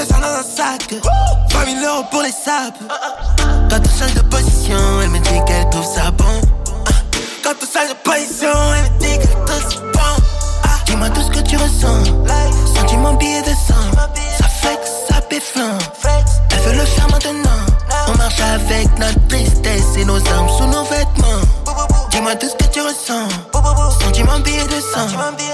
200 dans un sac, 20 000 euros pour les sapes. Quand on change de position, elle me dit qu'elle trouve ça bon. Quand on change de position, elle me dit qu'elle trouve ça bon. Dis-moi tout ce que tu ressens, sentiment billet de sang. Ça flex, ça péflant, elle veut le faire maintenant. On marche avec notre tristesse et nos armes sous nos vêtements. Dis-moi tout ce que tu ressens, sentiment billet de sang.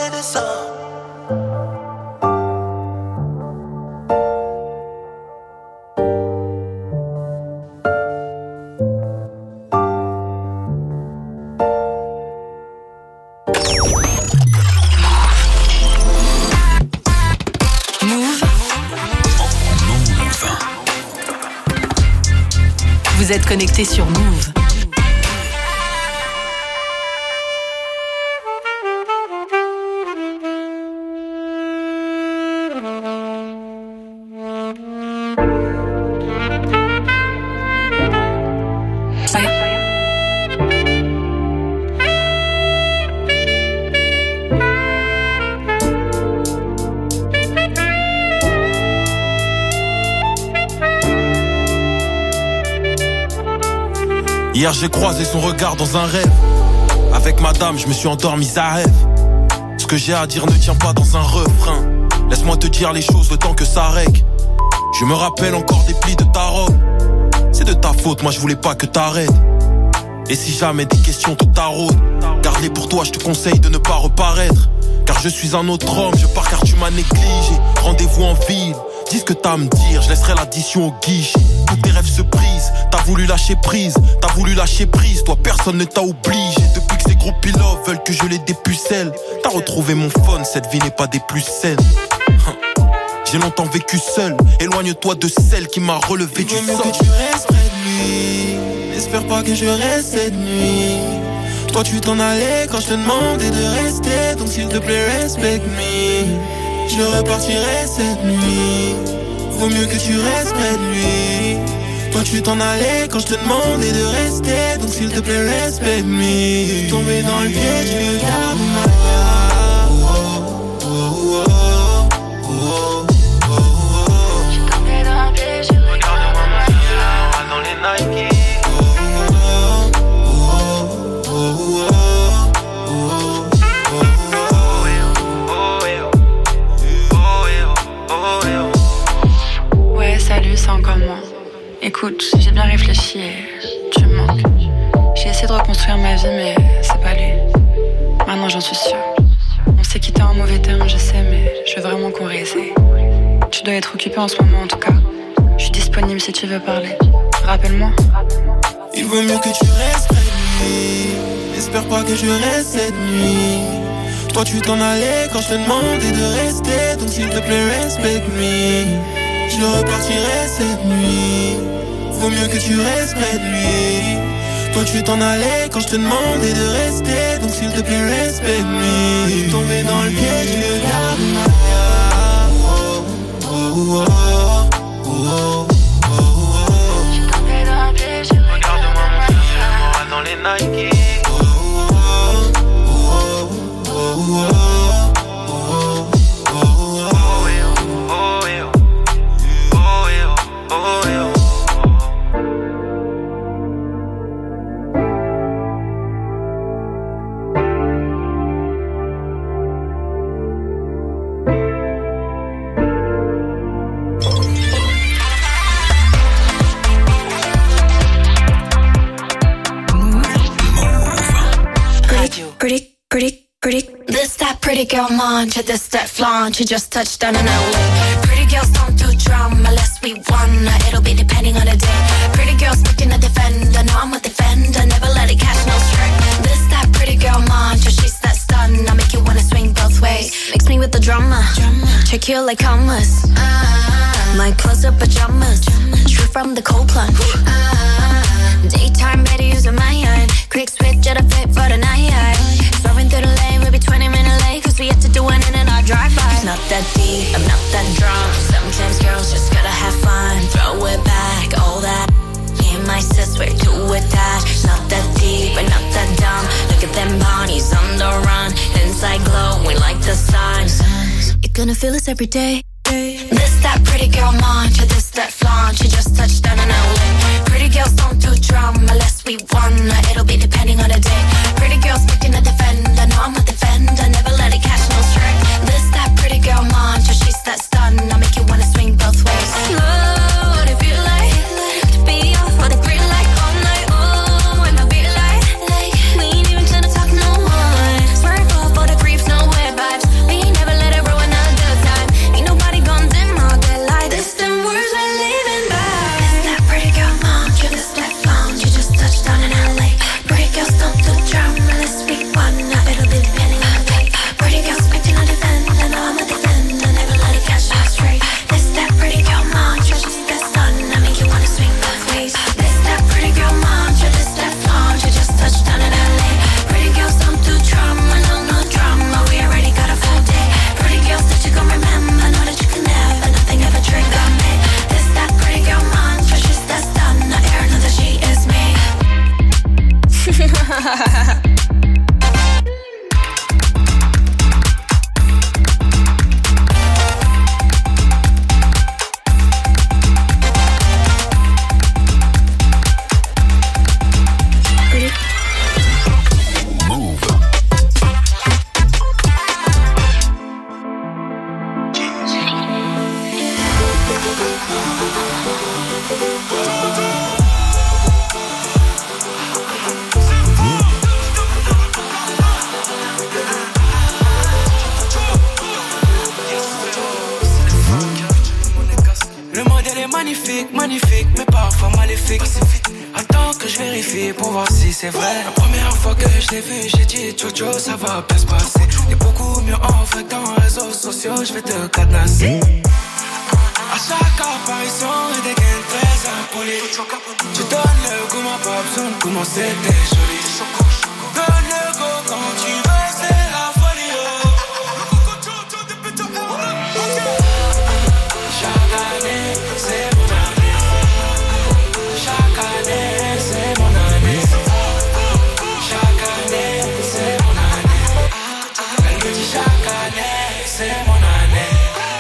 Vous êtes connecté sur Move. Hier j'ai croisé son regard dans un rêve. Avec madame je me suis endormi à rêve. Ce que j'ai à dire ne tient pas dans un refrain. Laisse-moi te dire les choses le temps que ça règle. Je me rappelle encore des plis de ta robe. C'est de ta faute, moi je voulais pas que t'arrêtes. Et si jamais des questions te taraudent, garde-les pour toi, je te conseille de ne pas reparaître. Car je suis un autre homme, je pars car tu m'as négligé. Rendez-vous en ville, dis ce que t'as à me dire, je laisserai l'addition au guichet. Tous tes rêves se brisent, t'as voulu lâcher prise, toi personne ne t'a obligé. Depuis que ces gros pilotes veulent que je les dépucelle, t'as retrouvé mon phone, cette vie n'est pas des plus saines. J'ai longtemps vécu seul, éloigne-toi de celle qui m'a relevé du sol. Il vaut mieux que tu restes près de lui, n'espère pas que je reste cette nuit. Toi tu t'en allais quand je te demandais de rester, donc s'il te plaît respecte-moi. Je repartirai cette nuit, vaut mieux que tu restes près de lui. Toi tu t'en allais quand je te demandais de rester, donc s'il te plaît respecte-moi. Tomber dans le piège du regard de ma Nike. Ouais, salut, c'est encore moi. Écoute, j'ai bien réfléchi et tu me manques. J'ai essayé de reconstruire ma vie, mais c'est pas lui. Maintenant, j'en suis sûre. On s'est quitté en mauvais termes, je sais, mais je veux vraiment qu'on réessaye. Tu dois être occupé en ce moment, en tout cas. Je suis disponible si tu veux parler. Rappelle-moi. Il vaut mieux que tu restes près de lui, n'espère pas que je reste cette nuit. Toi tu t'en allais quand je te demandais de rester, donc s'il te plaît respecte-moi. Je repartirai cette nuit, vaut mieux que tu restes près de lui. Toi tu t'en allais quand je te demandais de rester, donc s'il te plaît respecte-moi. Tomber dans le piège du regard de ma dans les Nike. Pretty. This that pretty girl mantra, this that flaunt. You just touched down in LA. Pretty girls don't do drama, unless we wanna. It'll be depending on the day. Pretty girls looking a defender, no I'm a defender. Never let it catch no strike. This that pretty girl mantra, she's that stun. I make you wanna swing both ways. Mix me with the drama. Check you like commas. My clothes are pajamas. Straight from the cold plunge. Daytime better using my iron. Quick switch at a fit for the night. Throwing through the lane, we'll be 20 minutes late. Cause we have to do one in our drive-by. It's not that deep, I'm not that drunk. Sometimes girls just gotta have fun. Throw it back, all that. Me and my sis, we're too attached. Not that deep, but not that dumb. Look at them bodies on the run. Inside glowing like the sun. You're gonna feel this every day. This that pretty girl mantra, this that flaunt. She just touched down in LA. Pretty girls don't do drama unless we wanna. It'll be depending on the day. Pretty girls picking a defender, no I'm a defender. Never let it catch no strike. This that pretty girl mantra, she's that stun. I make you wanna swing both ways. Love what it feel like to be off for the green light all night. Oh, when I be like we ain't even trying to talk no one. Swerve off for the creeps, no weird vibes. We never let it ruin our good time. Ain't nobody gonna dim our good light. This them words we're living by. This that pretty girl mantra, this that lounge. You just touched down in LA. Pretty girls don't do drama unless we wanna. It'll be depending on the day. Pretty girls picking on defender, no I'm a defender. Never let it catch us straight. This that pretty girl mantra, she's that sun. I make you wanna swing both ways. This that pretty girl mantra, this that lounge. You just touched down in LA. Pretty girls don't do drama, no drama. We already got a full day. Pretty girls that you gon' remember, know that you can never, nothing ever trigger me. This that pretty girl mantra, she's that sun. I air know that she is me. Le modèle est magnifique, magnifique, mais parfois maléfique. Attends que je vérifie pour voir si c'est vrai. La première fois que je l'ai vu, j'ai dit Jojo, ça va bien se passer. T'es beaucoup mieux en vrai dans les réseaux sociaux, je vais te cadenasser. À chaque apparition, et des gains très impolis. Tu donnes le goût, ma pas besoin de commencer, t'es jolie. Donne le go quand tu veux, c'est la folie. Chaque année, c'est mon année. Chaque année, c'est mon année. Chaque année, c'est mon année. Elle me dit chaque année, c'est mon année.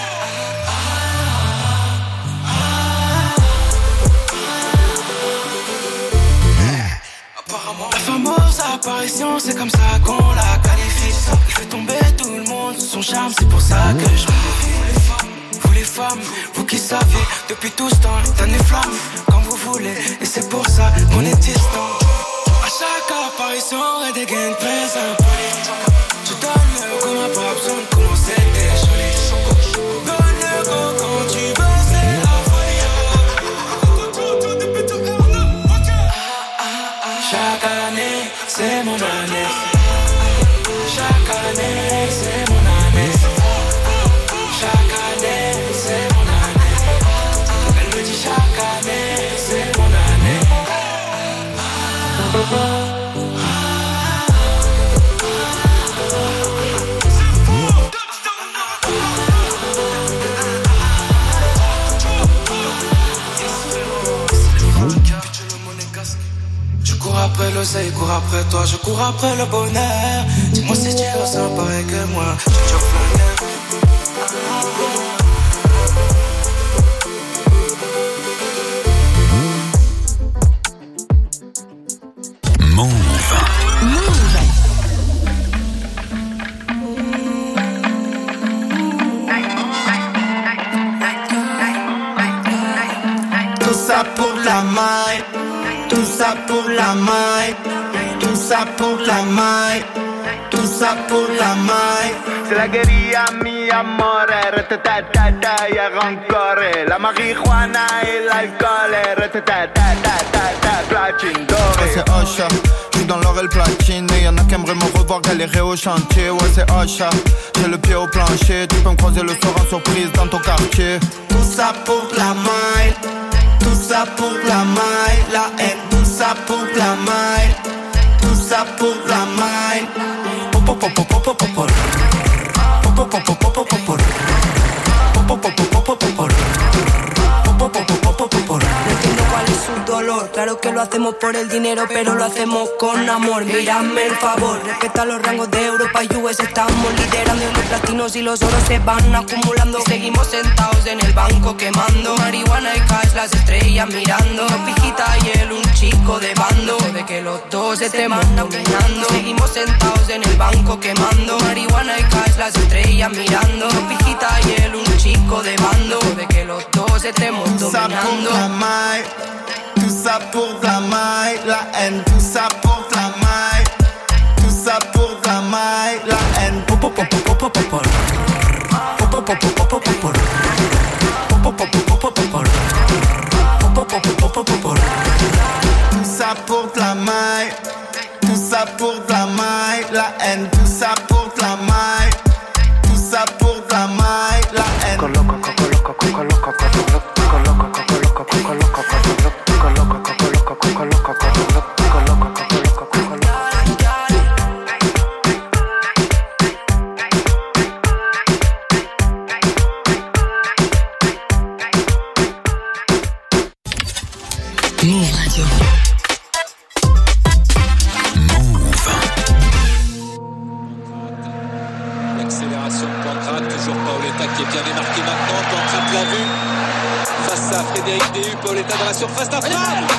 La fameuse apparition, c'est comme ça qu'on la qualifie. Elle fait tomber tout le monde sous son charme, c'est pour ça que je me méfie. Vous les femmes, vous qui savez, depuis tout ce temps, t'en es flamme, quand vous voulez, et c'est pour ça qu'on est distant. À chaque apparition, et des gains très impolis. Tu donnes le goût, ma pas besoin de commencer, t'es jolie. Donne le go quand tu veux, c'est la folie. Chaque année, c'est mon année. Chaque année, c'est mon année. Chaque année, c'est mon année. Elle me dit chaque année, c'est mon année. Je cours après l'oseille, cours après toi, je cours après le bonheur. Dis-moi si tu ressens pareil que moi. J'ai toujours flingué. Tout ça pour la maille, tout ça pour la maille, tout ça pour la maille, tout ça pour la maille. Se la quería mi amore, retetatata y arrancore. La marijuana et l'alcool, retetatata, platine dorée. C'est Ocha, j'suis dans l'or et le platine. Et y'en a qui aimeraient me revoir galérer au chantier. Ouais c'est Ocha, j'ai le pied au plancher. Tu peux me croiser le soir en surprise dans ton quartier. Tout ça pour la maille, tout ça pour la maille. La haine, tout ça pour la maille, tout ça pour la maille. No entiendo cuál es su dolor. color. Claro que lo hacemos por el dinero, pero lo hacemos con amor. Mírame el favor, respeta los rangos de Europa y US. Estamos liderando y los platinos y los oros se van acumulando. Seguimos sentados en el banco quemando marihuana y caes las estrellas mirando. Dos pijitas y él un chico de bando. De que los dos estemos dominando. Seguimos sentados en el banco quemando marihuana y caes las estrellas mirando. Dos pijitas y él un chico de bando. De que los dos estemos dominando. Tout ça pour de la maille, la haine, tout ça pour de la maille. Tout ça pour de la maille, la haine. Tout ça pour de la maille, tout ça pour de la maille, la haine. Tout ça pour de la maille, tout ça pour de la maille, la haine. L'accélération de Pancrate, toujours Paoletta qui est bien démarqué maintenant. Pancrate l'a vu face à Frédéric Déhu. Paoletta dans la surface d'affaire.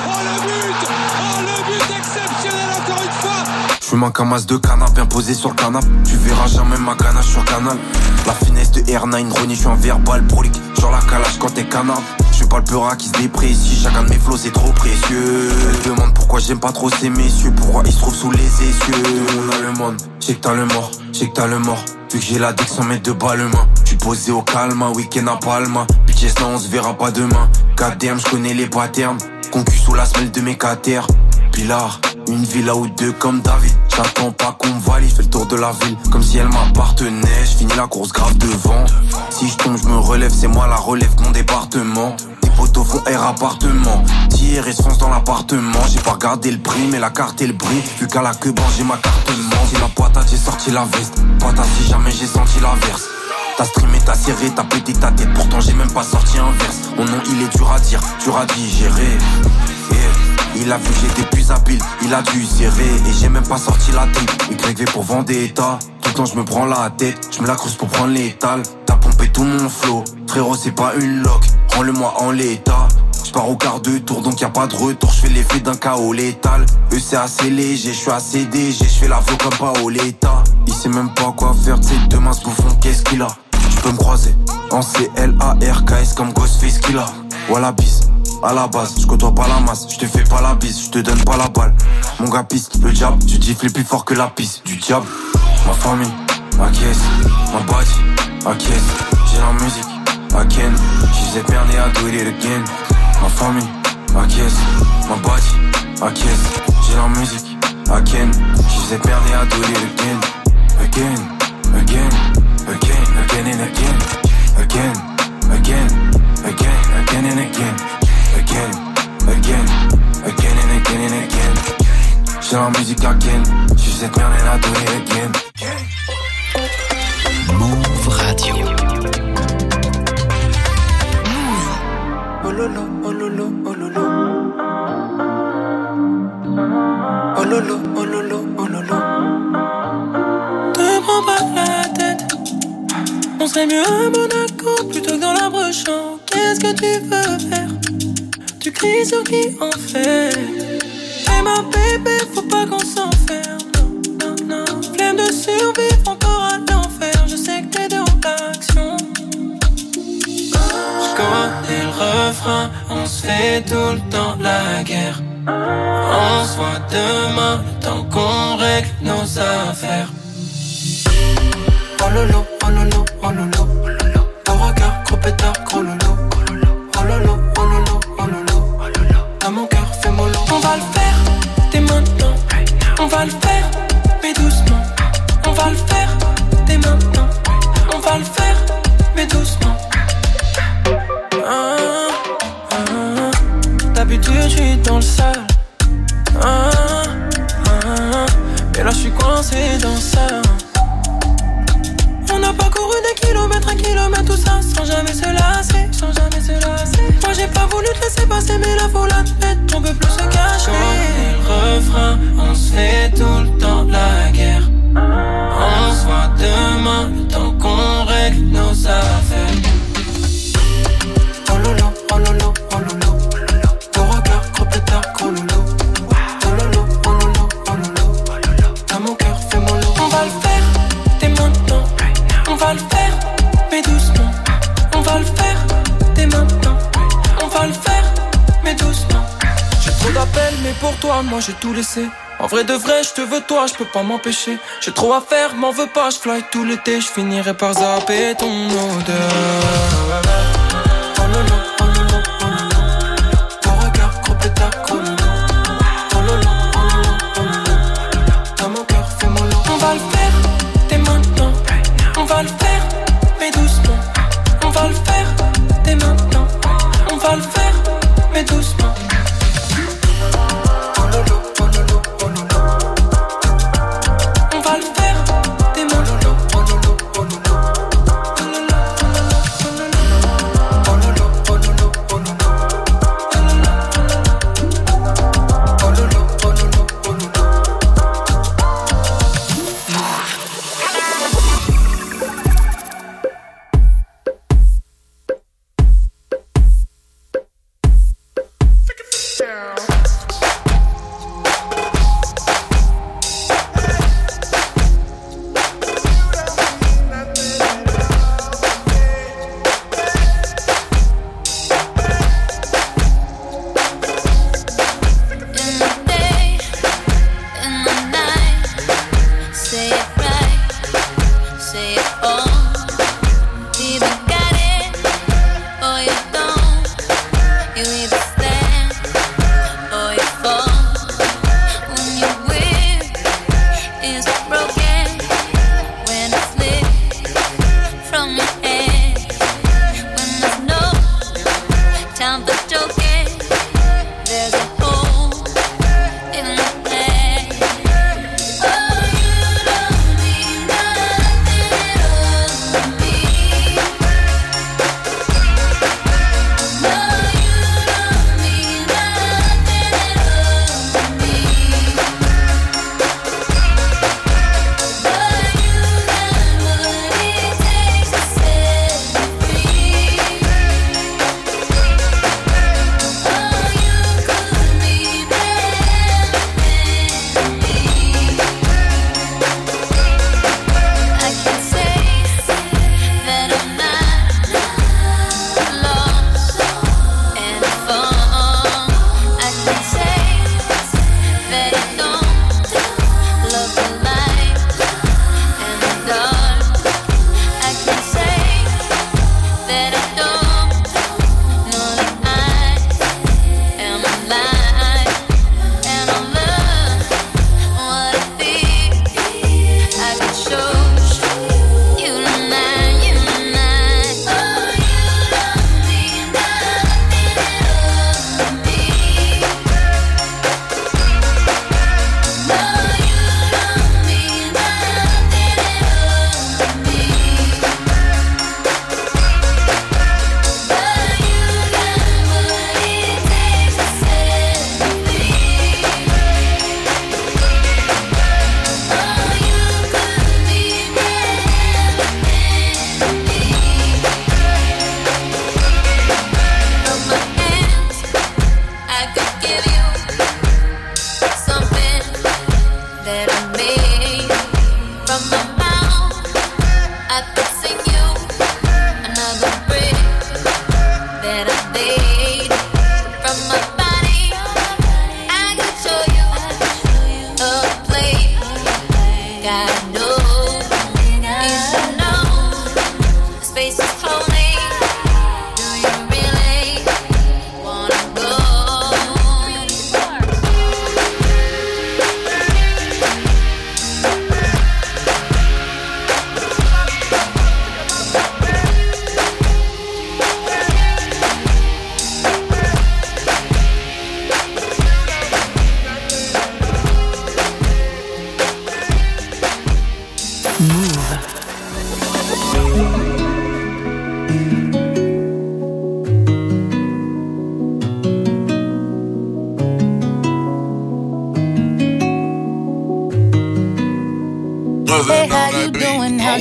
Oh le but exceptionnel encore une fois. J'fume un camas de canap bien posé sur le canap. Tu verras jamais ma ganache sur canal. La finesse de R9, Ronnie, j'suis un verbal prolique. Genre la calage quand t'es canard. J'suis pas le peurat qui se déprécie. Chacun de mes flots c'est trop précieux. Elle demande pourquoi j'aime pas trop ces messieurs. Pourquoi ils se trouvent sous les essieux. On a le monde, j'sais que t'as le mort, j'sais que t'as le mort. Vu que j'ai la dick 100 mètres de ballement. J'suis posé au calme, un week-end à Palma. Bitches là on se verra pas demain. KDM j'connais les patterns. Concu sous la semelle de mes caters. Pilar, une villa ou deux comme David. J'attends pas qu'on me valide, fais le tour de la ville comme si elle m'appartenait. J'finis la course grave devant. Si j'tombe j'me relève, c'est moi la relève de mon département. Des poteaux font air appartement. Tiers et se fonce dans l'appartement. J'ai pas regardé le prix mais la carte et le prix. Vu qu'à la queue j'ai ma carte ment. Si la patate j'ai sorti la veste. Patate si jamais j'ai senti l'averse. T'as streamé, t'as serré, t'as pété ta tête. Pourtant j'ai même pas sorti un verse. Mon nom il est dur à dire, dur à digérer. Il a vu que j'étais plus habile, il a dû serrer. Et j'ai même pas sorti la tête. YV pour Vendetta. Tout le temps je me prends la tête. Je me la creuse pour prendre l'étal. T'as pompé tout mon flow. Frérot c'est pas une loc, prends-le-moi en l'état. J'pars au quart de tour donc y'a pas de retour. J'fais l'effet d'un KO létal. Eux c'est assez léger, j'suis assez DG. J'fais la flow comme Paoletta. Il sait même pas quoi faire, t'sais demain ce bouffon qu'est-ce qu'il a. Tu peux me croiser en CLARKS comme Ghostface qu'il a. Voilà bis. À la base, je côtoie pas la masse, je te fais pas la bise, je te donne pas la balle. Mon gars piste, le diable, tu gifles plus fort que la piste du diable. Ma famille, ma caisse, ma body, ma caisse. J'ai la musique, ma ken. She's cette merde et I do it again. Ma famille, ma caisse, ma body, ma caisse. J'ai la musique, ma ken. She's cette merde et I do it again. Again, again, again, again and again. Again, again, again, again and again. Again, again, again and again and again. J'ai la musique again. J'suis cette merde et la donner again. Move Radio. Oh lolo, oh lolo, oh lolo. Oh lolo, oh lolo, oh lolo. Te prends pas la tête. On serait mieux à Monaco plutôt que dans la Brechamp. Qu'est-ce que tu veux faire? Tu cries sur qui en fait. Hey ma bébé, faut pas qu'on s'enferme. Non, non, non. Flemme de survivre encore à l'enfer. Je sais que t'es de l'action. J'connais le refrain. On se fait tout le temps la guerre. On se voit demain, le temps qu'on règle nos affaires. Oh lolo, oh lolo, oh lolo. Ton regard, gros pétard, gros lolo. Oh lolo, oh lolo, oh lolo. Dans mon cœur, fais mollo. On va le faire, dès maintenant. On va le faire, mais doucement. On va le faire, dès maintenant. On va le faire, mais doucement. D'habitude, je suis dans le sale. Mais là, je suis coincé dans ça. On n'a pas couru des kilomètres, un kilomètre, tout ça, sans jamais se lasser, sans jamais se lasser. Moi j'ai pas voulu te laisser passer, mais là faut l'admettre, on peut plus se cacher. Quand le refrain, on se fait tout le temps la guerre. On se voit demain, le temps qu'on règle nos affaires. Oh lolo, oh lolo, oh lolo. Ton regard, gros pétard, gros lolo. Oh lolo, oh lolo, oh lolo. Dans mon cœur, fais mon lot. On va le faire, dès maintenant. On va le faire, mais doucement. On va le faire, dès maintenant. On va le faire, mais doucement. J'ai trop d'appels, mais pour toi, moi j'ai tout laissé. En vrai de vrai, je te veux toi, je peux pas m'empêcher. J'ai trop à faire, m'en veux pas, je fly tout l'été. Je finirai par zapper ton odeur. Oh lolo, oh lolo, oh lolo. Ton regard, gros pétard, gros lolo. Oh lolo, oh lolo, oh lolo. Dans mon cœur, fais mon lot. On va le faire, dès maintenant. On va le faire, mais doucement. On va le faire, dès maintenant. On va le faire, mais doucement. Oh lolo. Oh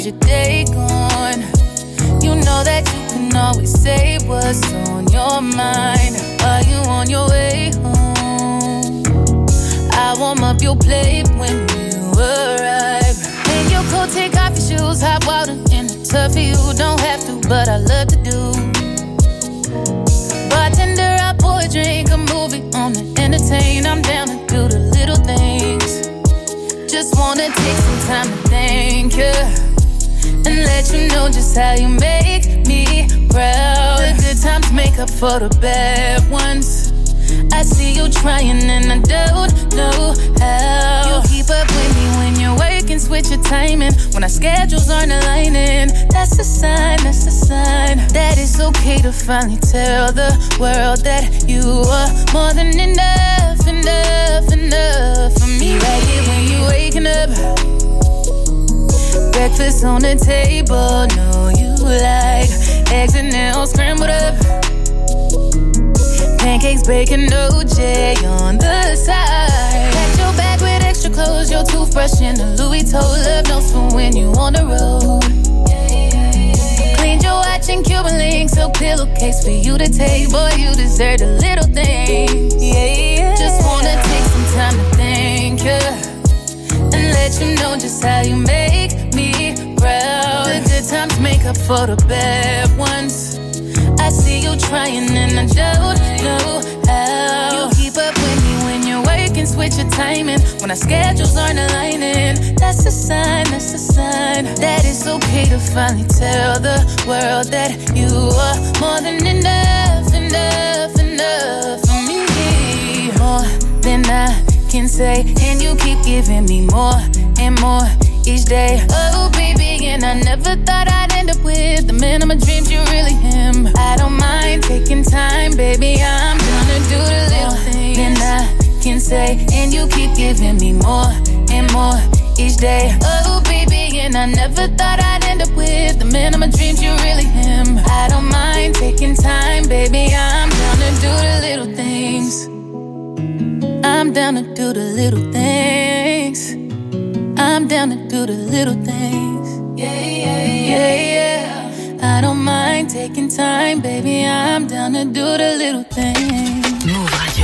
your day going? You know that you can always say what's on your mind. Are you on your way home? I warm up your plate when you arrive. In your coat, take off your shoes, hot water in the tub for you. Don't have to, but I love to do. Bartender, I pour a drink, a movie on to entertain. I'm down to do the little things. Just wanna take some time to thank you and let you know just how you make me proud. The good times make up for the bad ones. I see you trying and I don't know how. You keep up with me when you're working, switch your timing. When our schedules aren't aligning, that's a sign that it's okay to finally tell the world that you are more than enough for me. Right here when you waking up, breakfast on the table, know you like eggs and nails scrambled up, pancakes, bacon, OJ on the side. Pack your bag with extra clothes, your toothbrush and a Louis toe. Love notes for when you on the road. Cleaned your watch and Cuban links, a pillowcase for you to take. Boy, you deserve the little things. Yeah. Just wanna take some time to thank you and let you know just how you make me proud. The good times make up for the bad ones. I see you trying and I don't know how. You keep up with me when you're working, switch your timing. When our schedules aren't aligning, that's a sign that it's okay to finally tell the world that you are more than enough for me. More than I can say, and you keep giving me more and more each day. Oh baby, and I never thought I'd end up with the man of my dreams. You really am. I don't mind taking time, baby. I'm gonna do the little things than I can say, and you keep giving me more and more each day. Oh baby, and I never thought I'd end up with the man of my dreams. You really am. I don't mind taking time, baby. I'm down to do the little things. I'm down to do the little things. I'm down to do the little things. Yeah. I don't mind taking time, baby. I'm down to do the little things. Move Radio.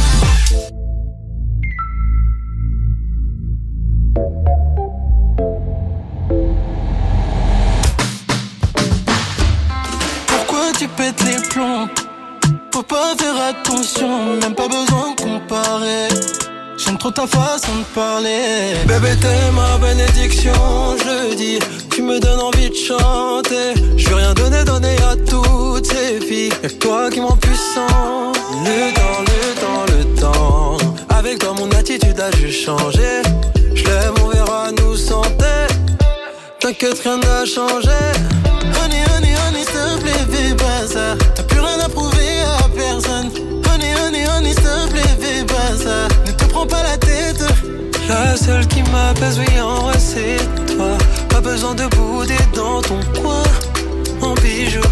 Pourquoi tu pètes les plombs? Faut pas faire attention, même pas besoin de comparer. J'aime trop ta façon de parler. Bébé, t'es ma bénédiction, je le dis. Tu me donnes envie de chanter. Je veux rien donner à toutes ces filles. Y'a que toi qui m'en puissant. Le temps. Avec toi, mon attitude a juste changé. Je lève, on verra nous santé. T'inquiète, rien n'a changé. Honey, s'il te plaît, fais pas ça. T'as plus rien à prouver à personne. Honey, s'il te plaît, fais pas ça. Ne te prends pas la tête. La seule qui m'apaise, oui, en vrai, c'est toi. Pas besoin de bouder dans ton coin, mon bijou.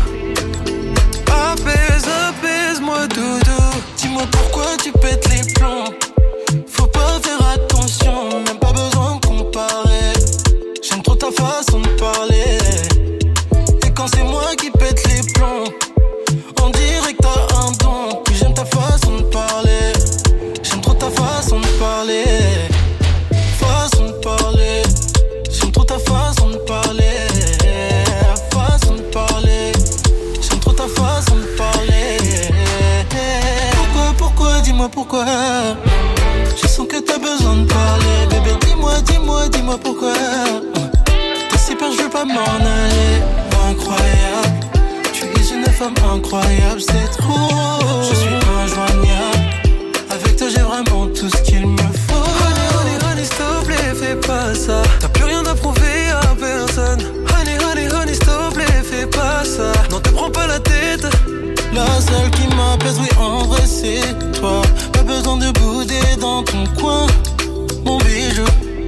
Apaise-moi, doudou. Dis-moi pourquoi tu pètes les plombs. Faut pas faire attention, même pas besoin de comparer. J'aime trop ta façon de parler. Et quand c'est moi qui pète les plombs, on dirait que t'as un don. Puis j'aime ta façon de parler. J'aime trop ta façon de parler. Façon de parler. J'aime trop ta façon de parler. Façon de parler. J'aime trop ta façon de parler. Pourquoi, dis-moi pourquoi. Je sens que t'as besoin de parler. Bébé, dis-moi pourquoi. T'es si peur, je veux pas m'en aller. Incroyable. Tu es une femme incroyable, c'est trop. Je suis injoignable. Avec toi, j'ai vraiment tout ce qu'il me faut. Honey, s'il te plaît, fais pas ça. T'as plus rien à prouver à personne. Honey, s'il te plaît, fais pas ça. Non, te prends pas la tête. La seule qui m'apaise, oui, en vrai, c'est toi. Pas besoin de bouder dans ton coin, mon bijou.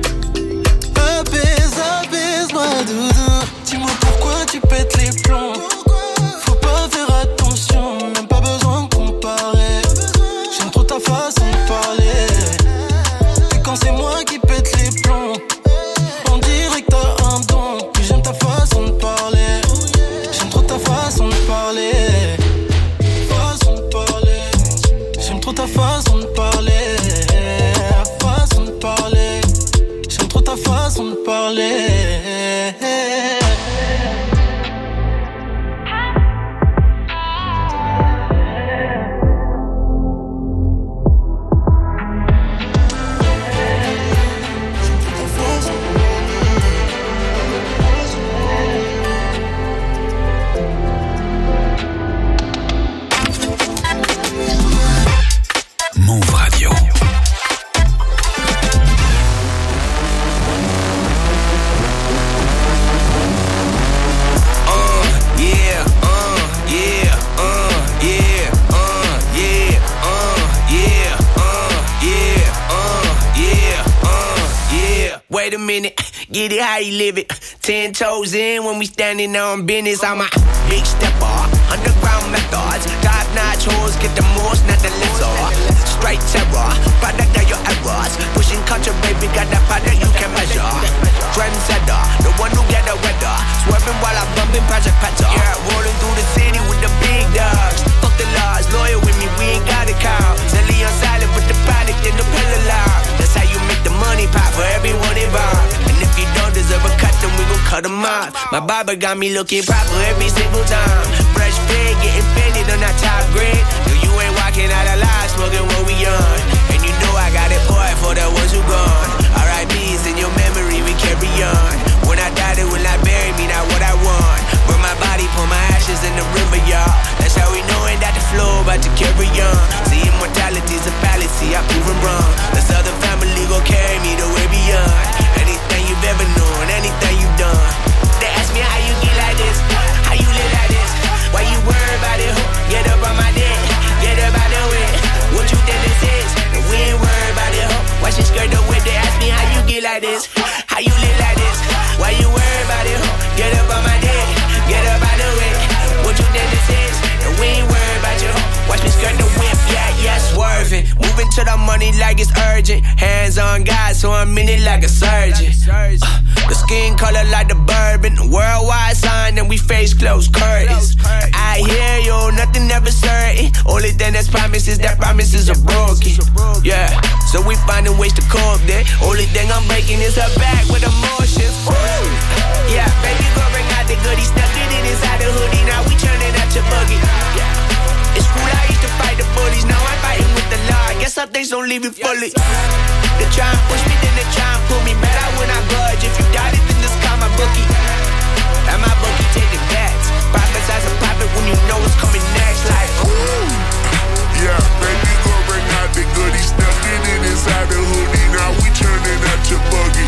Apaise-moi, doudou. Dis-moi pourquoi tu pètes les plombs. Faut pas faire attention, même pas besoin de comparer. J'aime trop ta façon de parler. Et quand c'est moi qui pète les plombs, on dirait que t'as un don. Puis j'aime ta wait a minute, get it how you live it. 10 toes in when we standing on business. I'm a big stepper, underground methods. Top-notch hoes, get the most, not the lesser. Straight terror, product of your errors. Pushing culture, baby, got that product you can measure. Trendsetter, the one who get the weather. Swerving while I'm bumping Project Petter. Yeah, rolling through the city with the big dogs. Fuck the laws, loyal with me, we ain't got a cow. Zelly on silent, put the product in the pillar loud. That's how you make the money pop for everyone involved. And if you don't deserve a cut, then we gon' cut them off. My barber got me looking proper every single time. Fresh pig, getting fitted on that top grade. No, you ain't walking out alive, smoking what we on. And you know I got it, boy, for the ones who gone. R.I.P.'s in your memory, we carry on. When I die, they will not bury me, not what I want. Burn my body, pour my ashes in the river, y'all. That's how we knowin' that the flow about to carry on. See, immortality's a fallacy, I prove 'em wrong. This other family gon' carry me the way beyond. Anything you've ever known, anything you've done. They ask me how you get like this, how you live like this. Why you worry about it, ho? Get up on my dick, get up out the way. What you think this is? And we ain't worried about it, ho. Why she skirt the way? They ask me how you get like this, how you live like this. Why you worry about it, ho? Get up on my dick, get up out the way. What you think this is? And we ain't worried about you, ho. Watch me skirt the whip, yeah, swerving. Moving to the money like it's urgent. Hands on God, so I'm in it like a surgeon. The skin color like the bourbon. Worldwide sign and we face closed curtains. I hear you, nothing ever certain. Only thing that's promised is that promises are broken. Yeah, so we finding ways to cope there. Only thing I'm breaking is her back with emotions. Yeah, baby girl bring out the goodies. Stuck it in inside the hoodie. Now we turning out your buggy. Yeah, it's cool, I used to fight the bullies. Now I'm fighting with the law. I guess some things don't leave you fully. They try and push me, then they try and pull me. Better when I budge. If you doubt it, then just call my bookie. And my bookie take the bets. Prophesize a prophet when you know what's coming next. Like, ooh. Yeah, baby, go bring out the goodies. Stuck it in inside the hoodie. Now we turning out your buggy.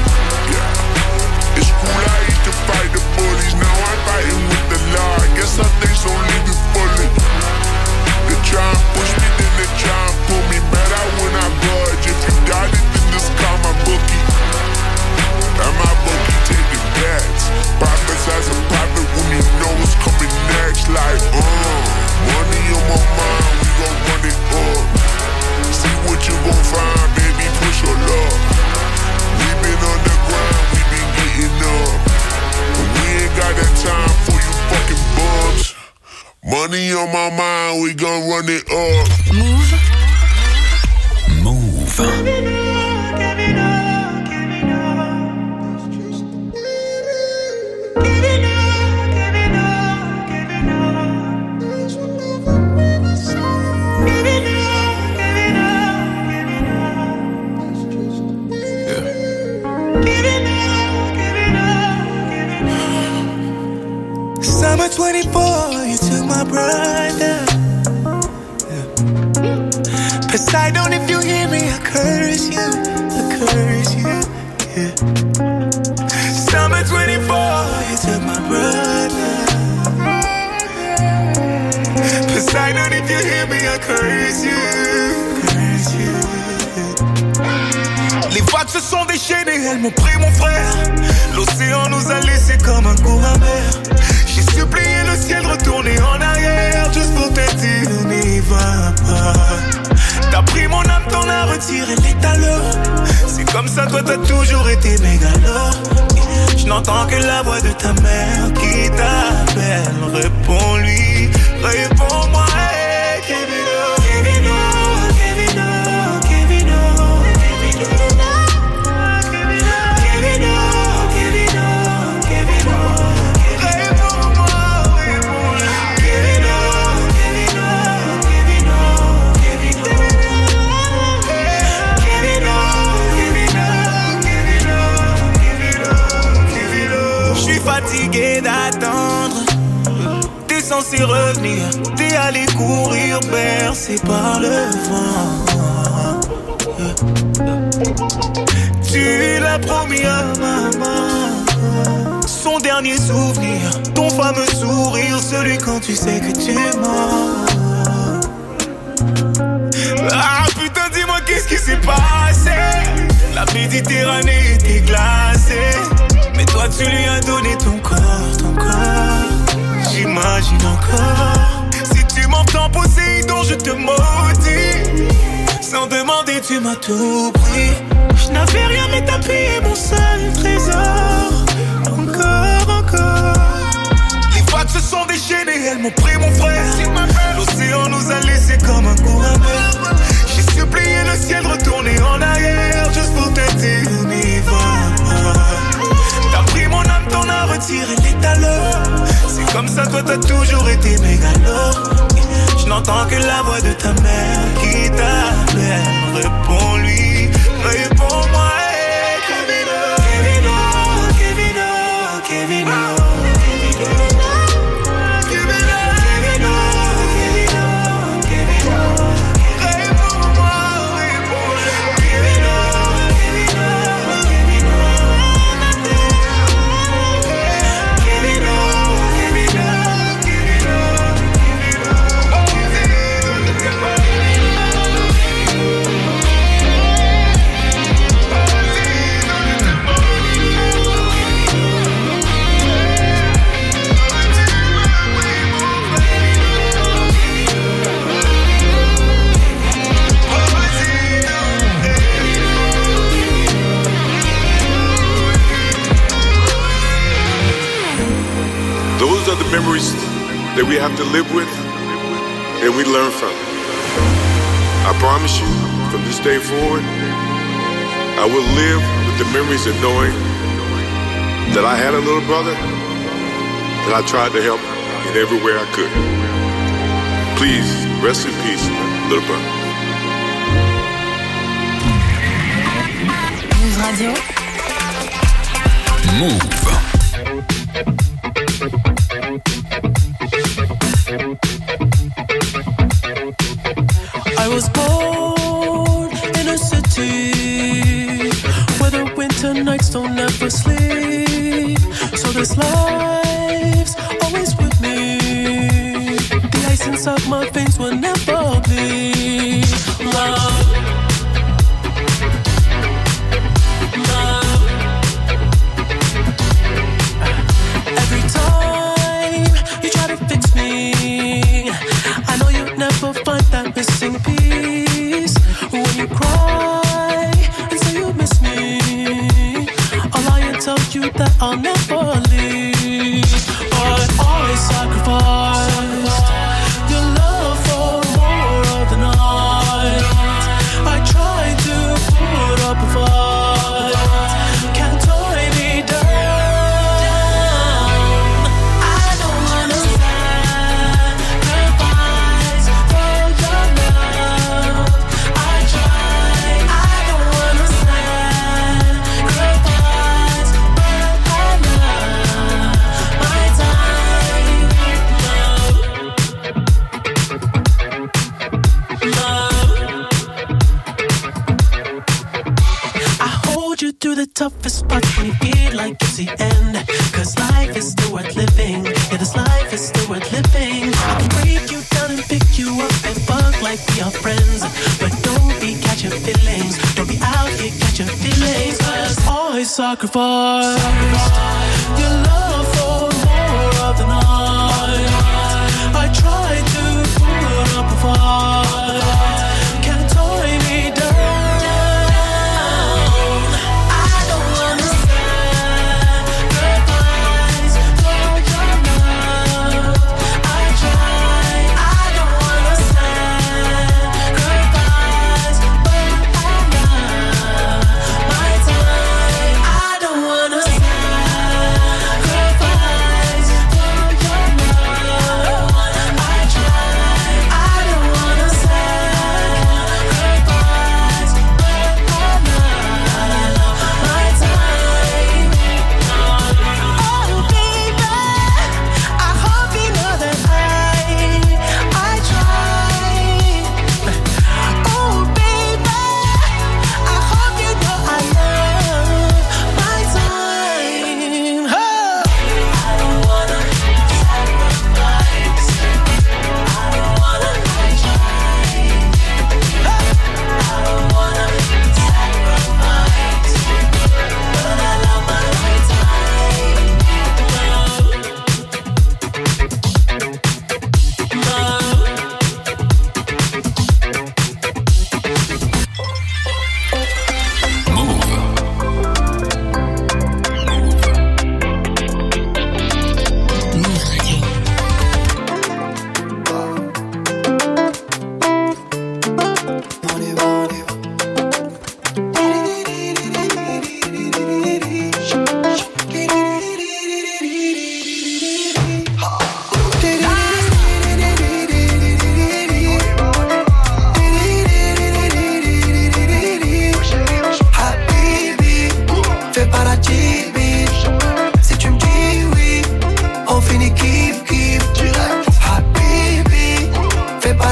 Yeah, it's cool, I used to fight the bullies. Now I'm fighting with the law. I guess some things don't leave you fully. They try and push me, then they try and pull me. Better when I budge. If you doubt it, then just call my bookie. And my bookie taking bets. Prophesize a prophet when you know what's coming next. Like, money on my mind, we gon' run it up. See what you gon' find, baby, push your luck. We been on the grind, we been getting up. But we ain't got that time for you fucking bums. Money on my mind, we gon' run it up. Move. Summer 24, you took my brother. Poseidon, if you hear me, I curse you, yeah. Summer 24, you took my brother. Poseidon, if you hear me, I curse you. Les vagues se sont déchaînées, elles m'ont pris mon frère. L'océan nous a laissés comme un goût amer. J'ai supplié le ciel de retourner en arrière, juste pour te dire n'y va pas. T'as pris mon âme, t'en as retiré les talons. C'est comme ça, toi t'as toujours été mégalo. Je n'entends que la voix de ta mère qui t'appelle. Réponds-lui, réponds-moi, hey, Kevino, Kevino, Kevino, Kevino, Kevino, Kevino, Kevino, Kevino. Réponds-moi, réponds-lui, Kevino, Kevino, Kevino, Kevino, Kevino, Kevino, Kevino. Je suis fatigué d'attendre. T'es censé revenir, t'es allé courir bercé par le vent. Tu l'as promis à maman. Son dernier souvenir, ton fameux sourire, celui quand tu sais que tu mens. Ah putain, dis-moi qu'est-ce qui s'est passé. La Méditerranée était glacée, mais toi tu lui as donné ton corps, ton corps. J'imagine encore, si tu m'entends Poséidon, je te maudis. Sans demander, tu m'as tout pris. Je n'avais rien, mais t'as payé mon seul trésor. Encore, encore. Les vagues se sont déchaînées, elles m'ont pris mon frère. L'océan nous a laissés comme un coup à mer. J'ai supplié le ciel de retourner en arrière, juste pour t'aider, on y va. T'as pris mon âme, t'en as retiré les talons. C'est comme ça, toi t'as toujours été mégalo. Je n'entends que la voix de ta mère qui t'appelle. Réponds-lui, réponds-moi. Kevino, Kevino, Kevino, Kevino. Those are the memories that we have to live with and we learn from. I promise you, from this day forward, I will live with the memories of knowing that I had a little brother and I tried to help in every way I could. Please, rest in peace, little brother. Move Radio. Move. I was born in a city where the winter nights don't ever sleep. So this life's always with me. The ice inside my veins will never bleed. Love. Every time you try to fix me, I know you'll never find that missing piece. When you cry and say you miss me, I'll lie and tell you that I'll never leave. But I sacrificed your love for more of the night. I tried to put up a fight, can't tie me down. Through the toughest parts when you feel like it's the end. Cause life is still worth living. Yeah, this life is still worth living. I can break you down and pick you up and fuck like we are friends. But don't be catching feelings. Don't be out here catching feelings. Cause I sacrificed your love for more of the night. I tried to put up a fight, can't tie me down. I don't wanna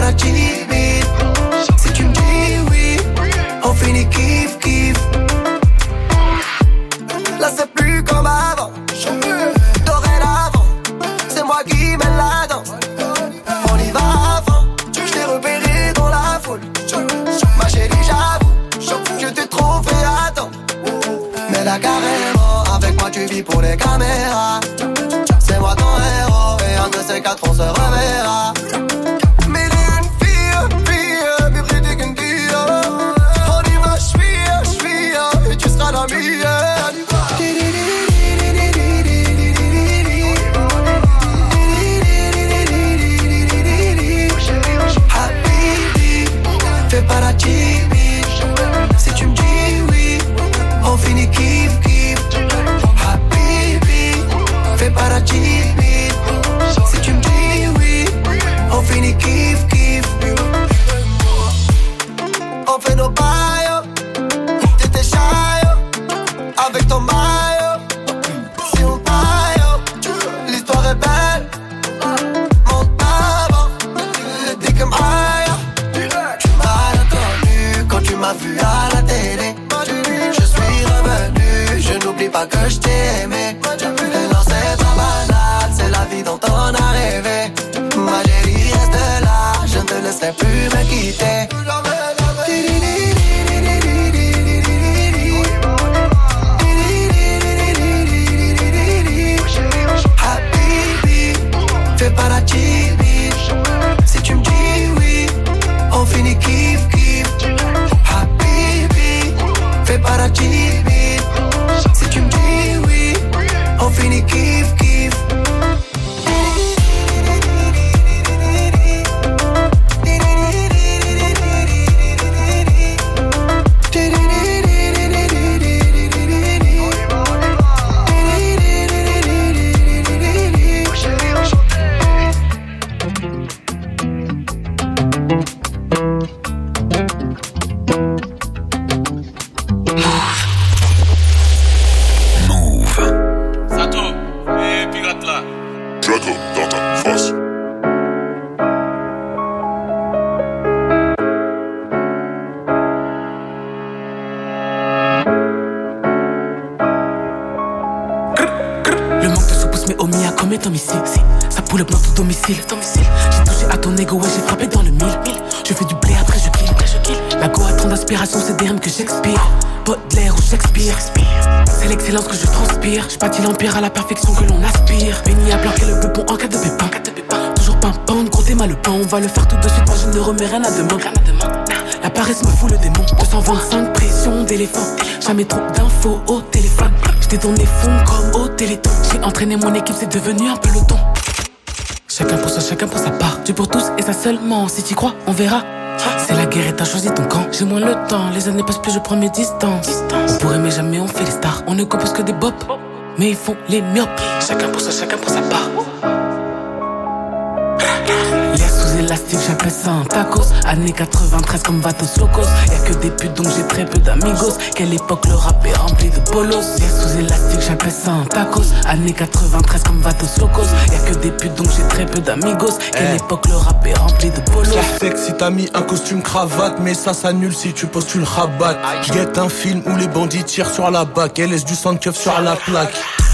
la timide. Si tu me dis oui, on finit kiff kiff. Là c'est plus comme avant. Dorénavant, c'est moi qui mène la danse. On y va avant. Je t'ai repéré dans la foule. Ma chérie, j'avoue, je t'ai trop fait attendre. Mais là carrément, avec moi tu vis pour les caméras. C'est moi ton héros et un de ces quatre on se reverra. Mais une fille, mais plus qu'une fille. On y va, j'suis, et tu seras la meilleure. Fais pas la timide. Si tu me dis oui, on finit kiff kiff. Habibi, fais pas la timide. Si tu me dis oui, on finit kiff kiff. On fait nos bails, t'étais shy avec ton maillot. Si on taille, l'histoire est belle. Monte avant, le dick comme aïe. Tu m'as vu à la télé, je suis revenu, je n'oublie pas que je t'ai aimé. Et non c'est pas banal, c'est la vie dont on a rêvé. Ma chérie reste là, je ne te laisserai plus me quitter. Habibi, fais pas la timide. Si tu me dis oui, on finit kiff kiff. Fais pas la timide. Si tu me dis oui, on finit kiff kiff. Ça pull up dans ton domicile. J'ai touché à ton ego, ouais j'ai frappé dans le mille. Je fais du blé après je kill. La go a trop d'inspiration, c'est des rimes que j'expire. Baudelaire ou Shakespeare. C'est l'excellence que je transpire. Je bâtis l'empire à la perfection que l'on aspire. Béni à planquer le peupon en cas de pépin. Toujours pimpant, comptez mal le pain. On va le faire tout de suite, moi je ne remets rien à demain. La paresse me fout le démon. 225 pression d'éléphant. Jamais trop d'infos au téléphone. J't'ai tourné fond comme au téléthon. J'ai entraîné mon équipe, c'est devenu un peloton. Chacun pour soi, chacun pour sa part. Dieu pour tous et ça seulement. Si t'y crois, on verra. C'est la guerre et t'as choisi ton camp. J'ai moins le temps, les années passent plus, je prends mes distances. On pourrait mais jamais on fait les stars. On ne compose que des bops, mais ils font les myopes. Chacun pour soi, chacun pour sa part. Les sous élastique, j'appelle ça un tacos. Années 93 comme Vatos Locos. Y'a que des putes donc j'ai très peu d'amigos. Quelle époque le rap est rempli de bolos. Les sous élastique, j'appelle ça un tacos. Années 93 comme Vatos Locos. Y'a que des putes donc j'ai très peu d'amigos. Quelle époque le rap est rempli de bolos. Sexe si t'as mis un costume cravate, mais ça s'annule si tu postules rabat. J'guette un film où les bandits tirent sur la bac et laissent du sang de keuf sur la plaque.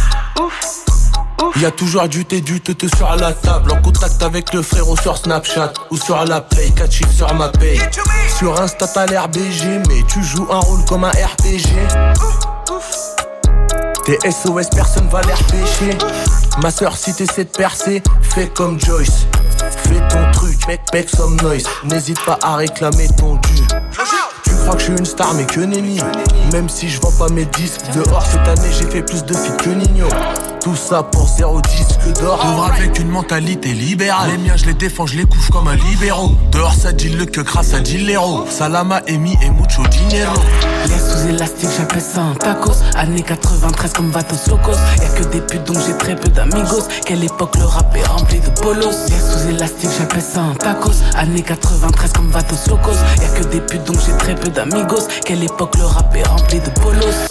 Y'a toujours du thé, du teuteux sur la table. En contact avec le frérot sur Snapchat ou sur la Play, 4 chiffres sur ma paye. Sur Insta t'as l'air BG, mais tu joues un rôle comme un RPG. T'es SOS, personne va l'air pêcher. Ma soeur si t'essaies de percer, fais comme Joyce. Fais ton truc, make some noise. N'hésite pas à réclamer ton dû. Tu crois que je suis une star mais que nenni. Même si je vends pas mes disques dehors, cette année j'ai fait plus de feats que Nino. Tout ça pour 0 disque d'or. Pour avec une mentalité libérale. Les miens je les défends, je les couche comme un libéraux. Dehors ça dit le que grâce à Gilero. Salama, Emi et mucho dinero. Les sous élastiques, j'appelle ça un tacos. Années 93 comme Vatos Locos. Y'a que des putes donc j'ai très peu d'amigos. Quelle époque le rap est rempli de bolos. Les sous élastiques, j'appelle ça un tacos. Années 93 comme Vatos Locos. Y'a que des putes donc j'ai très peu d'amigos. Quelle époque le rap est rempli de bolos.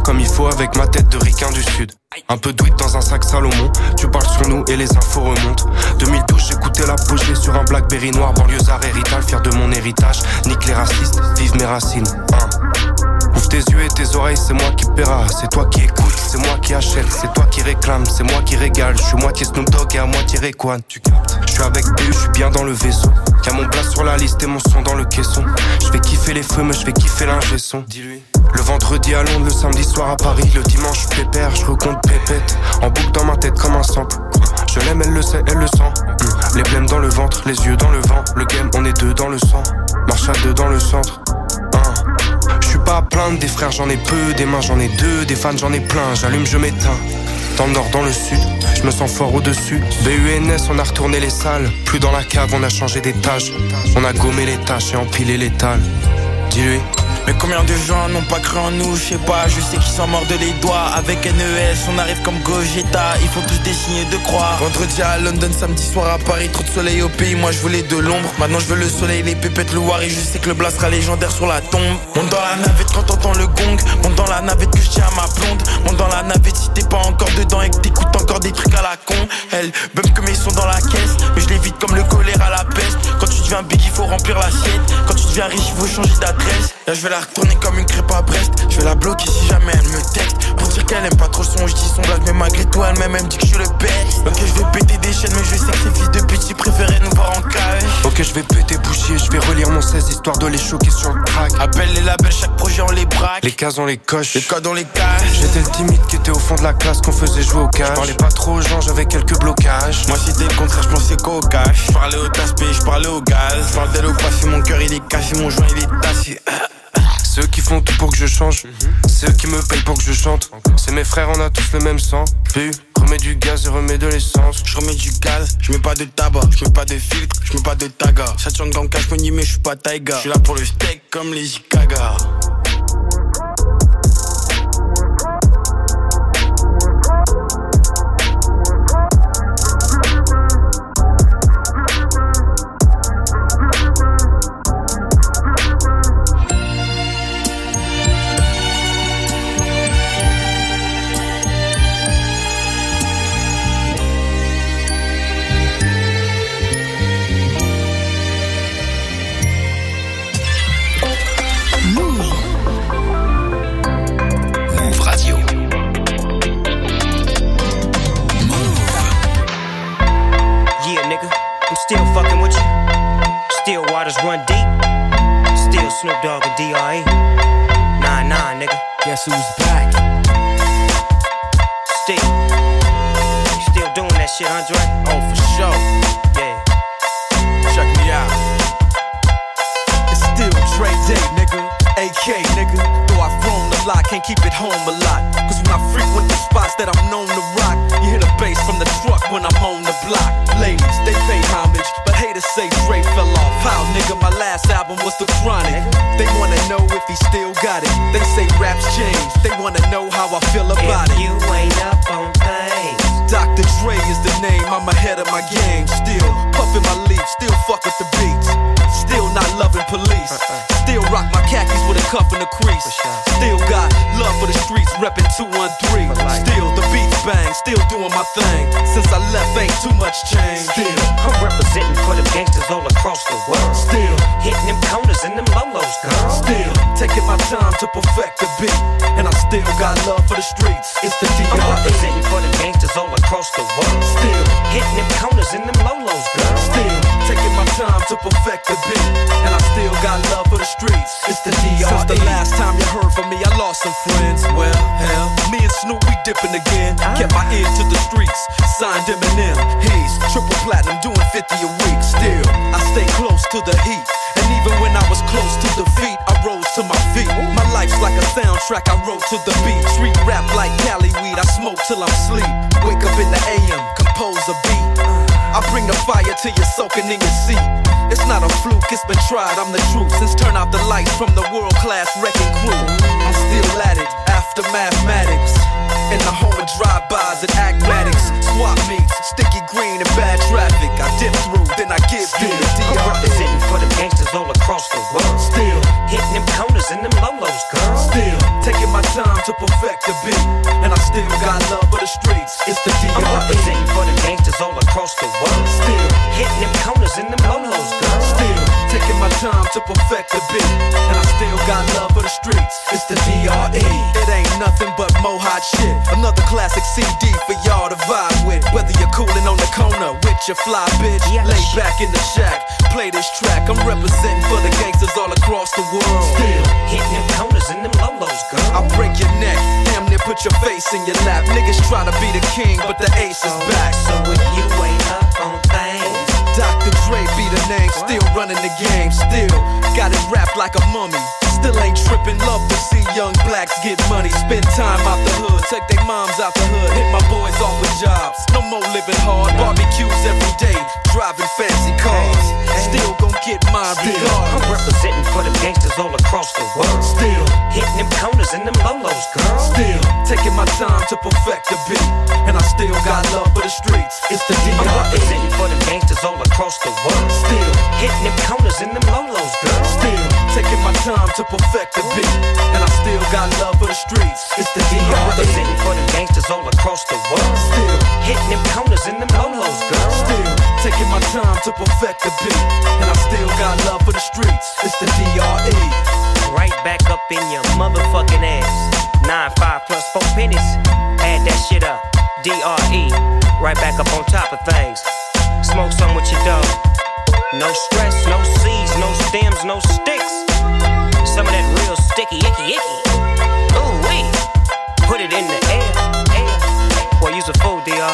comme il faut avec ma tête de ricain du sud. Un peu de weed dans un sac Salomon. Tu parles sur nous et les infos remontent. 2012 j'écoutais l'apogée sur un Blackberry noir. Banlieusard héritage, fier de mon héritage. Nique les racistes, vive mes racines. Ouvre tes yeux et tes oreilles, c'est moi qui paiera. C'est toi qui écoute, c'est moi qui achète. C'est toi qui réclame, c'est moi qui régale. Je suis moitié Snoop Dogg et à moitié Rayquan. Tu captes? Je suis avec BU, je suis bien dans le vaisseau. Y'a mon place sur la liste et mon son dans le caisson. Je fais kiffer les feux mais je fais kiffer l'ingé son. Dis-lui. Le vendredi à Londres, le samedi soir à Paris. Le dimanche je pépère, je recompte pépette. En boucle dans ma tête comme un sample. Je l'aime, elle le sait, elle le sent. Les blêmes dans le ventre, les yeux dans le vent. Le game, on est deux dans le sang. Marche à deux dans le centre. Je suis pas à plaindre, des frères j'en ai peu. Des mains j'en ai deux, des fans j'en ai plein. J'allume, je m'éteins. Dans le nord, dans le sud, je me sens fort au-dessus. BUNS, on a retourné les salles. Plus dans la cave, on a changé d'étage. On a gommé les tâches et empilé l'étal. Dis-lui. Mais combien de gens n'ont pas cru en nous, je sais pas, je sais qu'ils s'en mordent les doigts. Avec NES, on arrive comme Gogeta, ils font tous des signes de croix. Vendredi à London, samedi soir à Paris, trop de soleil au pays, moi je voulais de l'ombre. Maintenant je veux le soleil, les pépettes, le Wari, je sais que le blast sera légendaire sur la tombe. Monte dans la navette quand t'entends le gong, monte dans la navette que je tiens à ma blonde. Monte dans la navette si t'es pas encore dedans et que t'écoutes encore des trucs à la con. Elle bump que mes sons dans la caisse, mais je l'évite comme le choléra à la peste. Quand tu deviens big, il faut remplir l'assiette. Quand tu deviens riche, il faut changer d'adresse. Là je vais la retourner comme une crêpe à Brest. Je vais la bloquer si jamais elle me texte. Pour dire qu'elle aime pas trop le son, je dis son blague. Mais malgré tout elle-même elle me dit que je suis le best. Ok je vais péter des chaînes mais je sais que ces fils de petits préféraient nous voir en cage. Ok je vais péter bouchier, je vais relire mon 16 histoire de les choquer sur le track. Appelle les labels, chaque projet on les braque. Les cases on les coche, les codes on les cache. J'étais le timide qui était au fond de la classe qu'on faisait jouer au cash. Je parlais pas trop aux gens, j'avais quelques blocages. Moi c'était le contraire, je pensais qu'au cash. Je parlais au taspé, je parlais au gaz. Je parle d'elle au passé, mon cœur il est cassé, mon joint il est tassé. Ceux qui font tout pour que je change, ceux qui me payent pour que je chante. C'est mes frères, on a tous le même sang. Puis, remets du gaz et remets de l'essence. Je remets du gaz, je mets pas de tabac, je mets pas de filtre, je mets pas de taga. Saturne gang cash money mais je suis pas taiga. Je suis là pour le steak comme les Ikaga. Still fucking with you. Still waters run deep. Still Snoop Dogg and D.R.E. Nah, nigga. Guess who's back? Still doing that shit, Andre? Oh, for sure. Yeah. Check me out. It's still Dre Day, nigga. AK, nigga. Though I've grown a lot, can't keep it home a lot. Cause when I frequent the spots that I'm known to rock, you hear the bass from the truck when I'm on the block. Ladies, they pay homage, but haters say Dre fell off. How, nigga, my last album was The Chronic. They wanna know if he still got it. They say raps change, they wanna know how I feel about if it. You ain't up on things. Dr. Dre is the name, I'm ahead of my game. Still puffin' my leaf, still fuck with the beats. Still not loving police. Still rock my khakis with a cuff and a crease. Still got love for the streets, reppin' 213. Still the beats bang, still doing my thing. Since I left, ain't too much change. Still, I'm representing for them gangsters all across the world. Still hitting them corners and them lolos, girl. Still taking my time to perfect the beat, and I still got love for the streets. It's the D.R.E. I'm representing for them gangsters all across the world. Still hitting them corners and them lolos, girl. Still taking my time to perfect the beat, and I still got love for the streets. It's the D.R.E. Since the last time you heard from me, I lost some friends. Well, hell, me and Snoop, we dipping again. Kept my ear to the streets, signed Eminem. He's triple platinum, doing 50 a week. Still, I stay close to the heat, and even when I was close to defeat, I rose to my feet. My life's like a soundtrack, I wrote to the beat. Street rap like Cali weed, I smoke till I'm sleep. Wake up in the AM, compose a beat. I bring the fire till you're soaking in your seat. It's not a fluke, it's been tried, I'm the truth. Since turn out the lights from the world-class wrecking crew, I'm still at it, after mathematics. In the home of drive-bys and acmatics. Swap meets, sticky green and bad traffic. I dip through, then I give you the D.R.E. I'm representing for them gangsters all across the world. Still hitting them corners and them lolos, girl. Still taking my time to perfect the beat, and I still got love for the streets. It's the D.R.E. I'm representing for the gangsters all across the world. Still hitting them corners in them lolos, girl. Still taking my time to perfect the beat, and I still got love for the streets. It's the D.R.E. It ain't nothing but mo hot shit. Another classic CD for y'all to vibe with. Whether you're coolin' on the corner with your fly bitch, lay back in the shack, play this track. I'm representing for the gangsters all across the world. Still hitting them corners in them lolos, girl. I'll break your neck, damn near put your face in your lap. Niggas try to be the king, but the ace is back. So if you ain't up on things, Dr. Dre be the name, still running the game, still got it wrapped like a mummy. Still ain't trippin', love to see young blacks get money. Spend time out the hood, take their moms out the hood, hit my boys off with jobs. No more living hard, barbecues every day, driving fancy cars. Still gon' get mine regardless. I'm representing for the gangsters all across the world. Still hitting them corners in them lolos, girl. Still taking my time to perfect the beat, and I still got love for the streets. It's the D.R.E. I'm representing for the gangsters all across the world. Still hitting them corners in them lolos, girl. Still taking my time to perfect the beat, and I still got love for the streets. It's the D.R.E. I'm representing for the gangsters all across the world. Still hitting them corners in them lolos, girl. Still taking my time to perfect the beat, and I still got love for the streets. It's the D.R.E. Right back up in your motherfucking ass. 9-5 plus 4 pennies. Add that shit up. D.R.E. Right back up on top of things. Smoke some with your dog. No stress, no seeds, no stems, no sticks. Some of that real sticky, icky. Ooh wee. Put it in the air. Boy, you's a fool, D.R.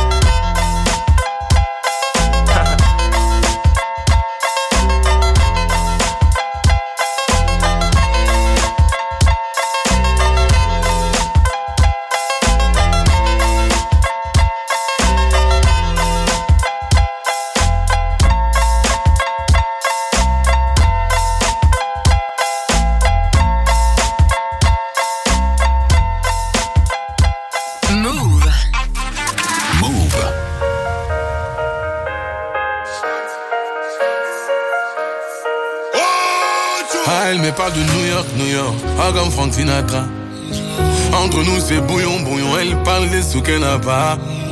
Elle me parle de New York, ah comme Frank Sinatra. Entre nous c'est bouillon, elle parle des sous qu'elle n'a pas.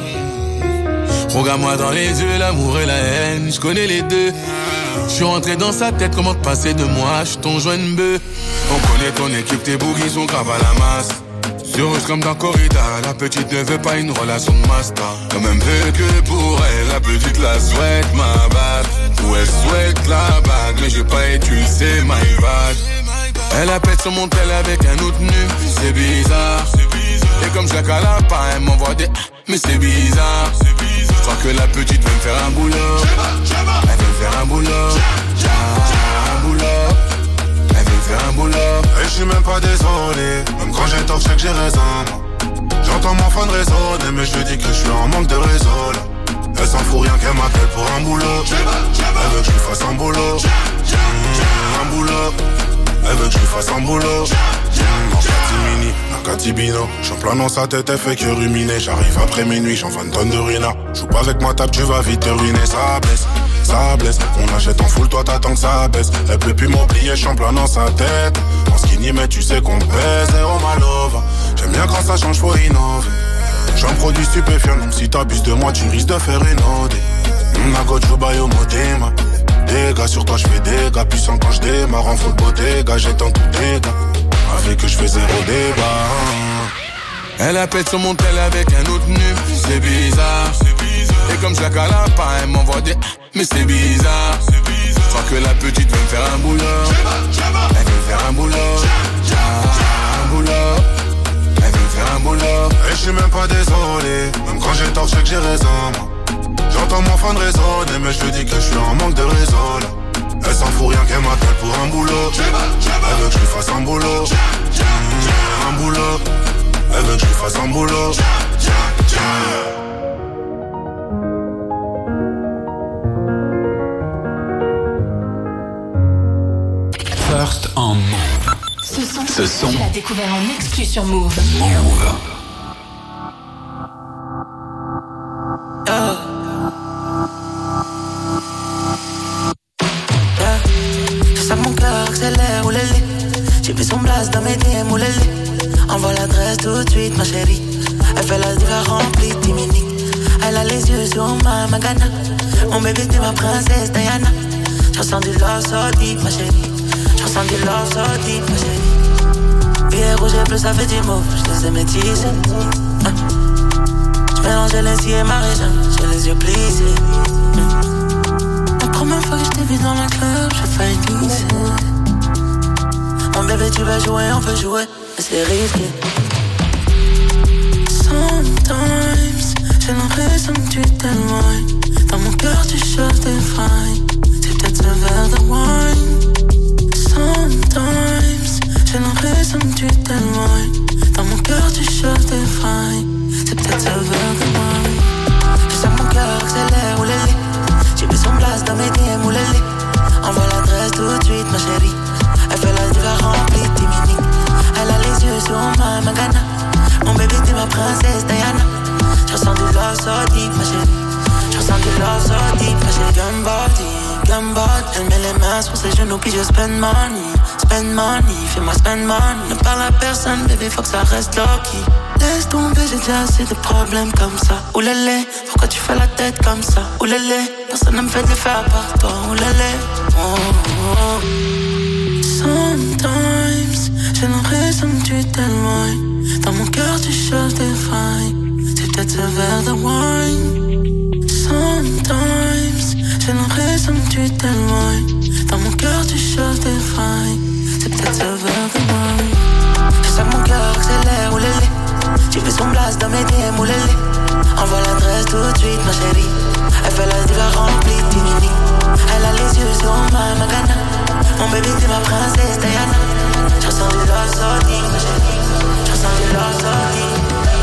Regarde-moi dans les yeux, l'amour et la haine, je connais les deux. Je suis rentré dans sa tête, comment te passer de moi, je ton joint bœuf. On connaît ton équipe, tes boogies sont graves à la masse. Sur rouge comme dans Corrida, la petite ne veut pas une relation de master. Quand même peu que pour elle, la petite la souhaite ma bague. Ou elle souhaite la bague, mais j'ai pas étudié my bad. Elle appelle sur mon tel avec un autre nu, c'est bizarre. Et comme je la cale pas, elle m'envoie des mais c'est bizarre. Je crois que la petite veut me faire un boulot. Elle veut me faire un boulot. Un boulot. Elle veut me faire un boulot. Et je suis même pas désolé, même quand j'ai tort, je sais que j'ai raison. J'entends mon phone résonner, mais je dis que je suis en manque de réseau là. Elle s'en fout rien qu'elle m'appelle pour un boulot. Elle veut que je lui fasse un boulot. Un boulot. Elle veut que je lui fasse un boulot. En catimini, un catibino. J'suis en plein dans sa tête, elle fait que ruminer. J'arrive après minuit, j'en fais une tonne de ruina. Joue pas avec ma table, tu vas vite te ruiner. Ça blesse, on achète en full, toi t'attends que ça baisse. Elle peut plus m'oublier, j'suis en plein dans sa tête. En skinny, mais tu sais qu'on pèse. Oh malova, j'aime bien quand ça change, faut innover. J'suis un produit stupéfiant, donc si t'abuses de moi, tu risques de faire une OD. La gote, je baille au modéma. Dégâts sur toi, j'fais des gars puissants quand j'démarre en full bodega. J'étends tout dégâts, avec que j'fais zéro débat. Elle appelle sur mon tel avec un autre nu, c'est bizarre. Et comme je la cale pas, elle m'envoie des mais c'est bizarre. Je crois que la petite veut me faire un boulot. Elle veut me faire un boulot. Un boulot. Elle veut me faire un boulot. Et je suis même pas désolé, même quand j'ai tort, je sais que j'ai raison. J'entends mon phone résonner, mais je te dis que je suis en manque de réseau là. Elle s'en fout rien qu'elle m'appelle pour un boulot. Elle veut que je lui fasse un boulot. Un boulot. Elle veut que je lui fasse un boulot. First on Move. Ce son, tu l'as découvert en exclu sur Move. Ça mon cœur accélère, oulélé. J'ai vu son blast dans mes DM, oulélé. Envoie l'adresse tout de suite, ma chérie. Elle fait la diva remplie de timinique. Elle a les yeux sur ma Magana. Mon bébé, t'es ma princesse Diana. J'ressens du love so deep, ma chérie. J'ressens du love so deep, ma chérie. Billet rouge et bleu, ça fait du mauve. J'les ai métissés. J'mélangeais les cils et ma région. J'ai les yeux plissés. La première fois que je t'ai vu dans le club, j'ai failli glisser. Mon bébé, tu vas jouer, on peut jouer, mais c'est risqué. Sometimes, j'ai l'impression que tu t'éloignes. Dans mon cœur, tu cherches des failles. C'est peut-être ce verre de wine. Sometimes, j'ai l'impression que tu t'éloignes. Dans mon cœur, tu cherches des failles. C'est peut-être ce verre de wine. Je sens mon cœur accélère, oulélé. J'ai vu son blast dans mes DM, oulélé. Envoie l'adresse tout de suite, ma chérie. Elle fait la diva remplie de timinique. Elle a les yeux sur ma Magana. Mon bébé, t'es ma princesse Diana. J'ressens du love so deep, ma chérie. J'ressens du love so deep, ma chérie. Gambard, elle met les mains sur ses genoux puis je spend money, fais-moi spend money. Ne parle à personne, bébé, faut que ça reste low-key. Laisse tomber, j'ai déjà assez de problèmes comme ça. Oulélé, pourquoi tu fais la tête comme ça? Oulélé, personne ne me fait de le faire par toi. Oulélé, oh. Sometimes, j'ai l'impression que tu t'éloignes. Dans mon cœur, tu cherches des failles. C'est peut-être ce verre de wine. Sometimes, j'ai l'impression que tu t'éloignes. Dans mon cœur, tu cherches des failles. C'est peut-être ce verre de wine. Je sens que mon cœur accélère, oulélé. J'ai vu son blast dans mes DM, oulélé. Envoie l'adresse tout de suite, ma chérie. Elle fait la diva remplie de timinique. Elle a les yeux sur ma Magana. Mon bébé, t'es ma princesse Diana. J'ressens du love so deep, ma chérie. J'ressens du love so deep.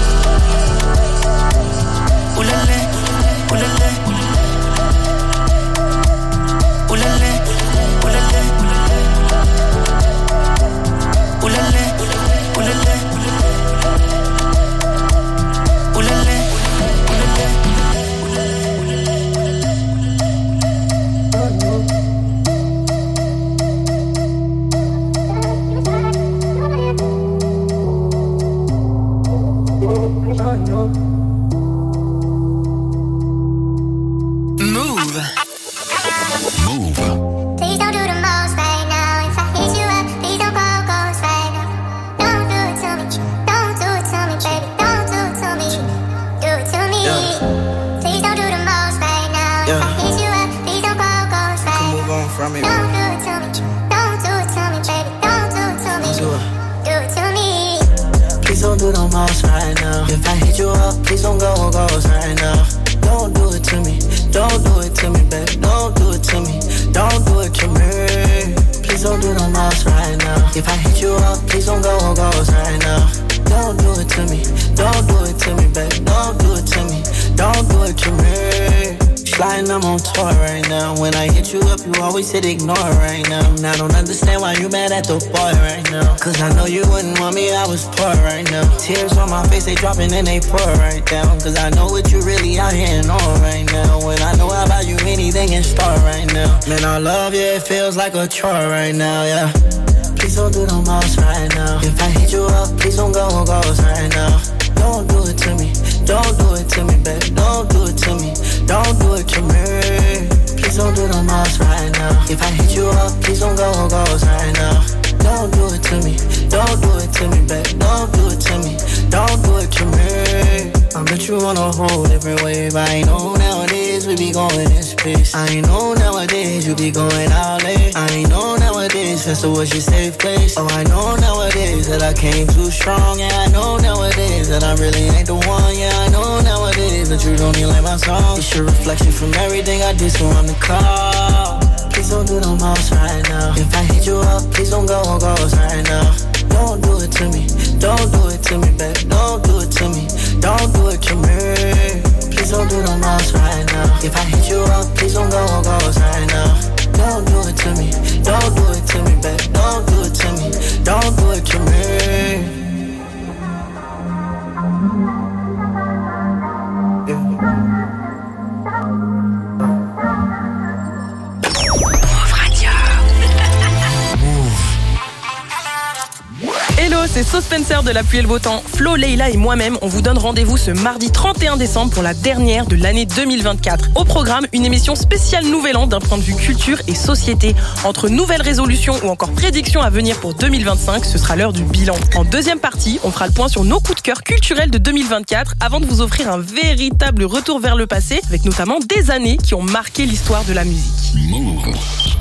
Oulélé, oulélé. Oulélé, oulélé. Oulélé, oulélé. Oulélé, oulélé. If I hit you up, please don't go ghost right now. Don't do it to me, don't do it to me, baby. Don't do it to me, don't do it to me. Please don't do no mouse right now. If I hit you up, please don't go ghost right now. Don't do it to me, don't do it to me, baby. Don't do it to me, don't do it to me. Sliding, I'm on tour right now. When I hit you up, you always hit ignore right now. And I don't understand why you mad at the boy right now. Cause I know you wouldn't want me, I was poor right now. Tears on my face, they dropping and they pour right down. Cause I know what you really out here and on right now. When I know I buy you anything in store right now. Man, I love you, it feels like a chore right now, yeah. Please don't do no mouse right now. If I hit you up, please don't go ghost right now. Don't do it to me, don't do it to me, baby. Don't do it to me, don't do it to me. Please don't do no mouse right now. If I hit you up, please don't go ghost right now. Don't do it to me, don't do it to me, baby. Don't do it to me, don't do it to me. I bet you on a whole different wave. I ain't know nowadays we be going in space. I ain't know nowadays you be going out late. I ain't know nowadays Festa was your safe place. Oh, I know nowadays that I came too strong. Yeah, I know nowadays that I really ain't the one. Yeah, I know nowadays that you don't even like my song. It's your reflection from everything I did, so I'm the call. Please don't do no mouse right now. If I hit you up, please don't go ghost right now. Don't do it to me, don't do it to me, baby. Don't do it to me, don't do it to me. Please don't do no mouse right now. If I hit you up, please don't go ghost right now. Don't do it to me, don't do it to me, baby. Don't do it to me, don't do it to me. c'est So Spencer de La Pluie et le Beau Temps. Flo, Leïla et moi-même, on vous donne rendez-vous ce mardi 31 décembre pour la dernière de l'année 2024. Au programme, une émission spéciale Nouvel An d'un point de vue culture et société. Entre nouvelles résolutions ou encore prédictions à venir pour 2025, ce sera l'heure du bilan. En deuxième partie, on fera le point sur nos coups de cœur culturels de 2024 avant de vous offrir un véritable retour vers le passé avec notamment des années qui ont marqué l'histoire de la musique. Move.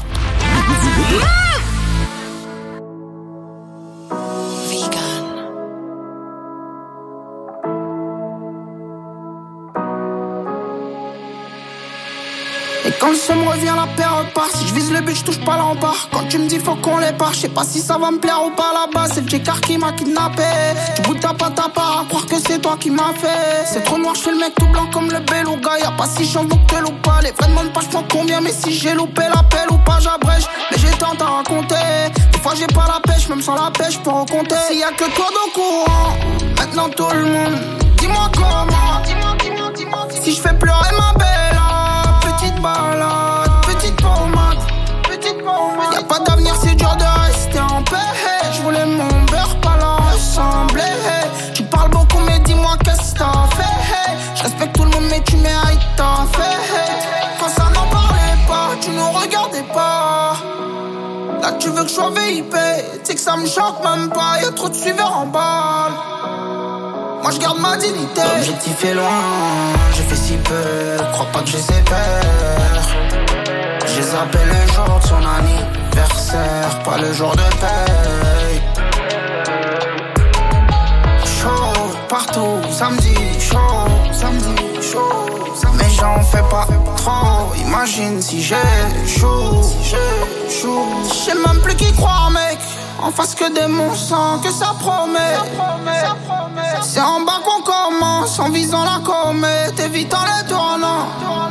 Et quand le seum revient, la paix repart. Si je vise le but, je touche pas l'empare. Quand tu me dis faut qu'on les part, je sais pas si ça va me plaire ou pas là-bas. C'est le J-Car qui m'a kidnappé. Tu boudes ta patte à part à croire que c'est toi qui m'as fait. C'est trop noir, je fais le mec tout blanc comme le beluga. Y'a pas si chance donc te loupe pas. Les vrais demandent pas j'prends combien, mais si j'ai loupé l'appel ou pas j'abrège. Mais j'ai tant à raconter. Des fois j'ai pas la pêche, même sans la pêche, je peux recompter. S'il y a que toi dans le courant, maintenant tout le monde. Dis-moi comment. Si je fais pleurer ma belle. Petite balade, petite pommade. Y'a pas d'avenir, c'est dur de rester en paix. Je voulais mon beurre, pas la ressembler. Tu parles beaucoup, mais dis-moi qu'est-ce que t'as fait. Je respecte tout le monde, mais tu mérites ta fait. Quand ça n'en parlait pas, tu nous regardais pas. Là, tu veux que je sois VIP. Tu sais que ça me choque même pas. Y'a trop de suiveurs en balle. Moi je garde ma dignité. L'objectif est loin, j'ai fait si peu. Crois pas que j'ai peur. J'ai zappé le jour de son anniversaire, pas le jour de paye. Chaud partout, samedi chaud. Mais j'en fais pas trop. Imagine si j'ai chaud. J'sais même plus qui croire mec. En face que des monstres, que ça promet. C'est en bas qu'on commence, en visant la comète, évitant les tournants.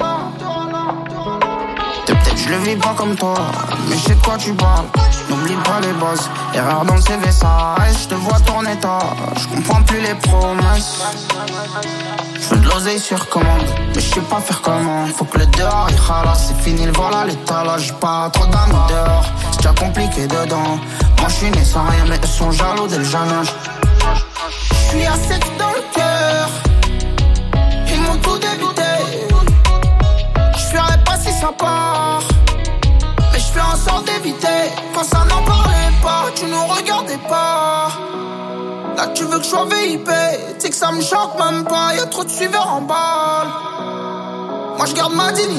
Peut-être je le vis pas comme toi, mais je sais de quoi tu parles. N'oublie pas les bases, erreur dans le CV ça reste. Je te vois tourner tard, je comprends plus les promesses. Je veux de l'oseille sur commande, mais je sais pas faire comment. Faut que le dehors il ralasse, c'est fini le voilà l'étalage. J'ai pas trop d'amis dehors, c'est déjà compliqué dedans. Moi je suis né sans rien, mais eux sont jaloux dès le jeune âge. Je suis assez dans le cœur, ils m'ont tout dégoûté. Je ferais pas si ça part, mais je fais en sorte d'éviter. Quand ça n'en parlait pas, tu nous regardais pas. Là tu veux que je sois VIP, tu sais que ça me choque même pas. Y'a trop de suiveurs en balle. Moi je garde ma dignité.